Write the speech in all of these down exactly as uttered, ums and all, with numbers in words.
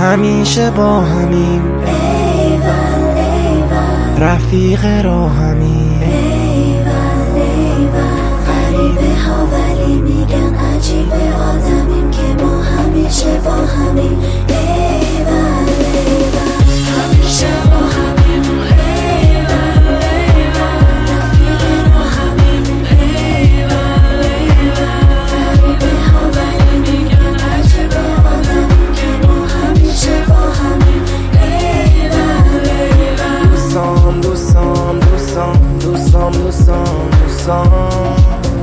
همیشه با همیم، ایول ایول رفیق راهمیم، ایول ایول غریبه ها ولی میگن عجیبه آدمیم که ما همیشه با همیم، ایول ایول همیشه با همیم، ایول ایول رفیق راهمیم، ایول ایول غریبه ها ولی میگن عجیبه آدمیم که ما همیشه با همیم، ایول ایول دوستام دوستام دوستام دوستام دوستام دوستام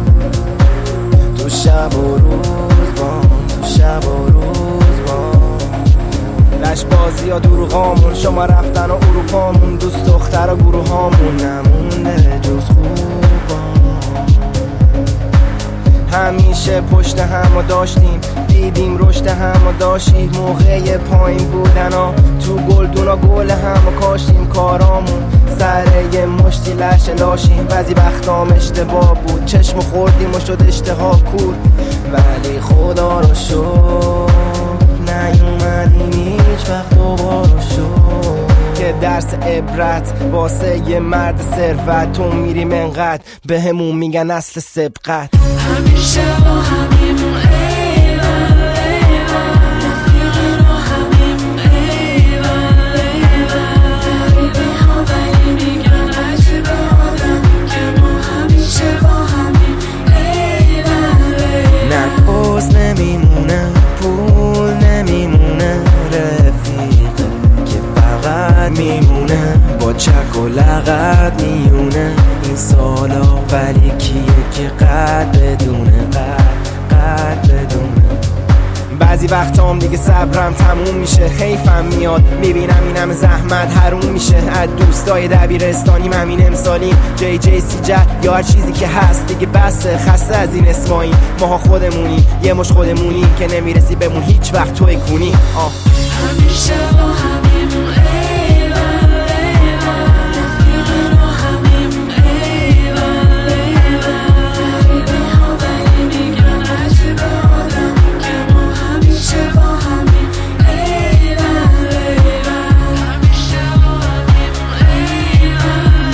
تو شب و روز بام، تو شب و روز بام، لش بازی ها دروغامون، شما رفتن و اروپامون، دوست دختر و گروه هامون نمونده جز خوبام. همیشه پشت هم و داشتیم، دیدیم رشد هم و داشتیم، موقع پایین بودن ها تو گلدونا گل هم و کاشتیم، کارامون سر یه مشتی لش لاشیم، بعضی وقتام اشتباه بود، چشم خوردیم و شد اشتها کور، ولی خدا رو شکر نیومدیم هیچ وقت دوباره شد که درس عبرت واسه یه مرد ثروت، تو میریم انقدر به همون میگن اصل سبقت، همیشه با همیم، ایول ایول رفیق راهمیم، ایول ایول غریبه ها ولی میگن عجیبه آدمیم که ما همیشه با همیم، ایول ایول نه پوز نمیمونه، پول نمیمونه، رفیقه که فقط میمونه با چک و لغت میونه این سالا، ولی کیه که قد بدونه، قد قد بدونه. بعضی وقتا هم دیگه صبرم تموم میشه، حیفم میاد میبینم این همه زحمت حروم میشه، از دوستای دبیرستانیم همین امسالیم، جی جی سی جر یا هر چیزی که هست دیگه بسه، خسته از این اسمایی، ماها خودمونیم یه مش خودمونیم که نمیرسی بمون هیچ وقت توی کونی. آه همیشه با همیم، ایول ایول رفیق راهمیم، ایول ایول غریبه ها ولی میگن عجیبه آدمیم که ما همیشه با همیم، ایول ایول همیشه با همیم، ایول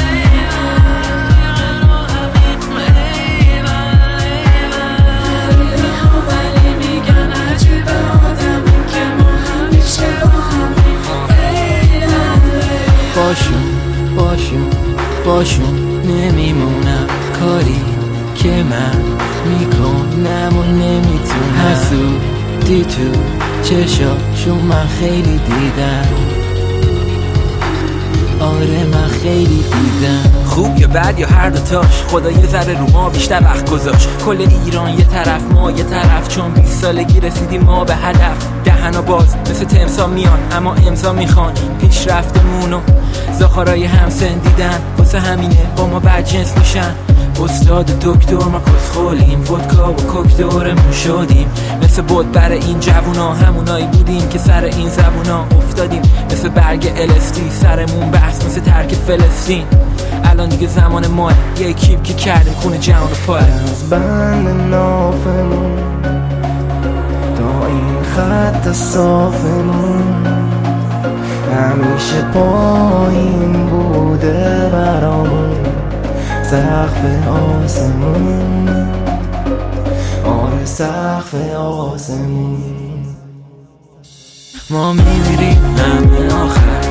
ایول رفیق راهمیم، ایول ایول غریبه ها ولی میگن عجیبه آدمیم که ما همیشه با همیم، ایول ایول باشون باشون باشون نمیمونم، کاری که من میکنم و نمیتونم، حسودی تو چشاشون من خیلی دیدم، آره من خیلی دیدم. خوب یا بد یا هر دوتاش، خدا یه ذره رو ما بیشتر وقت گذاشت، کل ایران یه طرف ما یه طرف، چون بیست سالگی رسیدیم ما به هدف، دهنا باز مثل تمسا میان اما امضا میخوان، پیش رفتمون و زاخارای همسن دیدن، واسه همینه با ما بدجنس میشن، استاد دکتر ما کسخولیم، ودکا و کوک دورمون شدیم، مثل بود بر این جوونا همونایی بودیم که سر این زبونا افتادیم، مثل برگ الستی سرمون بحث مثل ترک فلسطین، الان دیگه زمان ماه یه کیپ که کردیم خونه جهان رو پاره، از بند نافمون تا این خط صافمون همیشه پایین بوده برامون سقف آسمون، آره سقف آسمون. ما میمیریم همه آخر